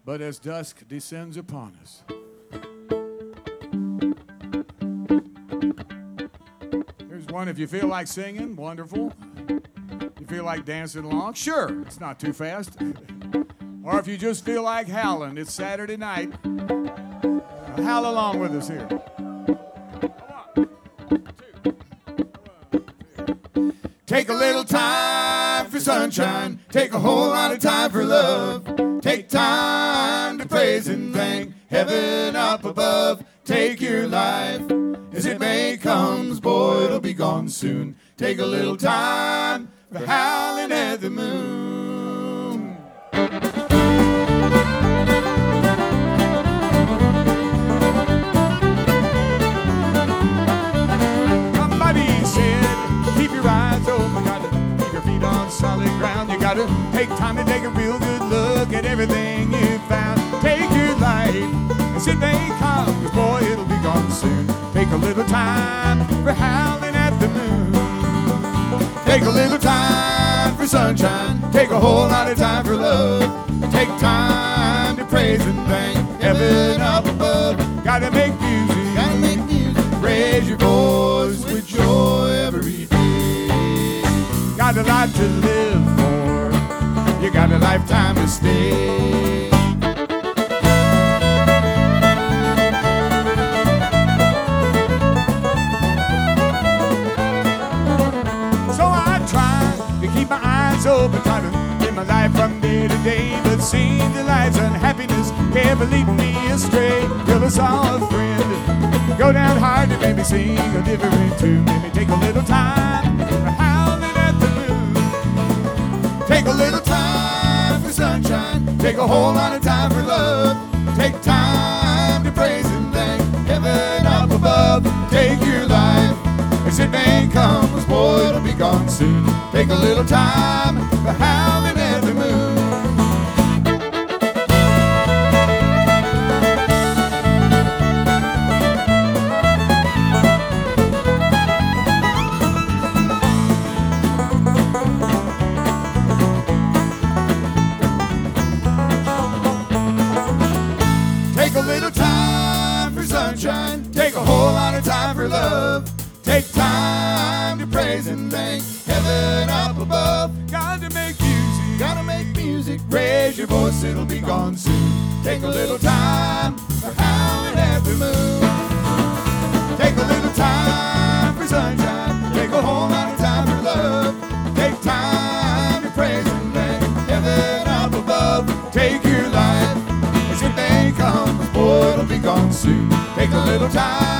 But as dusk descends upon us, here's one. If you feel like singing, wonderful. You feel like dancing along, sure, it's not too fast. Or if you just feel like howling, it's Saturday night. Howl along with us here. Take a little time for sunshine. Take a whole lot of time for love. Take time to praise and thank heaven up above. Take your life as it may comes, boy, it'll be gone soon. Take a little time for howling at the moon. Somebody said, keep your eyes open, gotta keep your feet on solid ground. You gotta take time to take a real good look at everything you found. Take your life as it may come, 'cause boy, it'll be gone soon. Take a little time for howling at the moon. Take a little time for sunshine. Take a whole lot of time for love. Take time to praise and thank heaven up above. Gotta make music, gotta make music. Raise your voice with joy every day. Got a life to live for. You got a lifetime to stay. Keep my eyes open, try to live my life from day to day. But seeing the lights and happiness never lead me astray. Till I saw a friend go down hard and maybe sing a different tune. Maybe take a little time for howling at the moon. Take a little time for sunshine. Take a whole lot of time for love. Take time to praise and thank heaven up above. Take your life as it may come, 'cause boy, it'll be gone soon. Take a little time for howling at the moon. Take a little time for sunshine. Take a whole lot of time for love. Take time to praise and thank heaven up above. Gotta make music, gotta make music. Raise your voice, it'll be gone soon. Take a little time for howling at the moon. Take a little time for sunshine. Take a whole lot of time for love. Take time to praise and thank heaven up above. Take your life as it may come, boy, it'll be gone soon. Take a little time